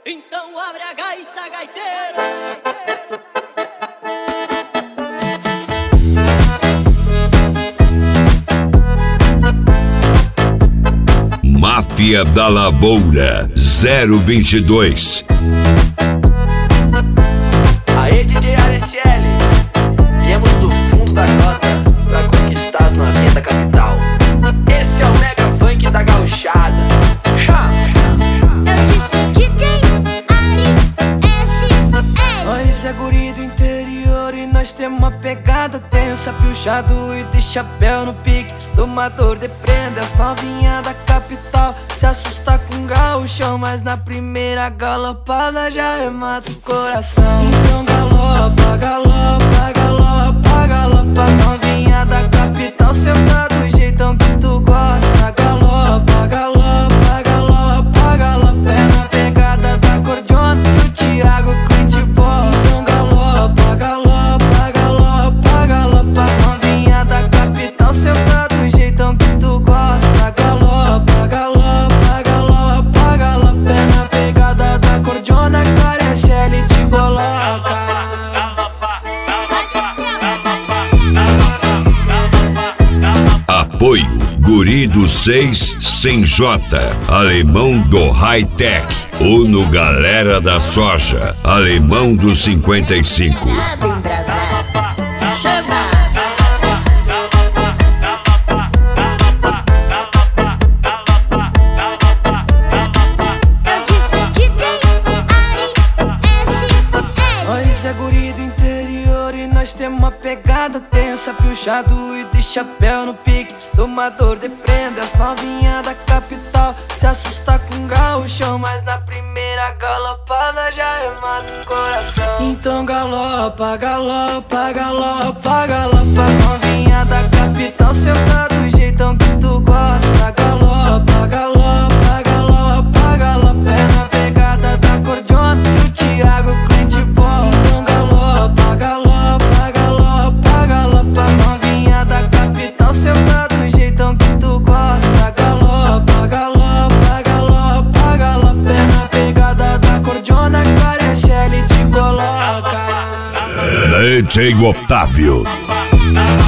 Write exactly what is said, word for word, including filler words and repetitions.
Então abre a gaita, gaiteiro. Máfia da Lavoura zero vinte e dois. Aê, D J R S L, viemos do fundo da grota pra conquistar as novinhas da capital. Esse é o mega funk da gauchada. Chá. Eu disse D J R S L. Nós é guri do interior e nós temos uma pegada tensa. Piochado e de chapéu no pique, domador de prenda. As novinhas da capital se assusta com gauchão, mas na primeira galopada já remata o coração. Então galopa, galopa, galopa, galopa. Novinha da capital, senta do jeitão que tu gosta. Galopa, galopa, galopa, galopa. É na pegada da cordiona que o Thiago Clint bola. Então galopa, galopa, galopa, galopa. Novinha da capital, senta do jeitão que tu gosta. Galopa, galopa, galopa, galopa. É na pegada da cordiona que a R S L te coloca. Apoio Guri do seis sem J, alemão do high-tech. Uno Galera da Soja, alemão do cinquenta e cinco. Nós é guri do interior e nós temos uma pegada tensa. Piochado e de chapéu no pique, domador de prenda. As novinhas da capital se assusta com gauchão, mas na primeira galopada já remata o coração. Então galopa, galopa, galopa, galopa. Novinha da capital, senta do jeitão que tu gosta. Galopa, galopa, galopa, galopa. É na pegada da cordiona que o Thiago Clint bola. Então galopa, galopa, galopa, galopa. Novinha da capital, senta do jeitão que tu gosta. Galopa, galopa, galopa, galopa. É na pegada da cordiona que a R S L te coloca. D J Otávio.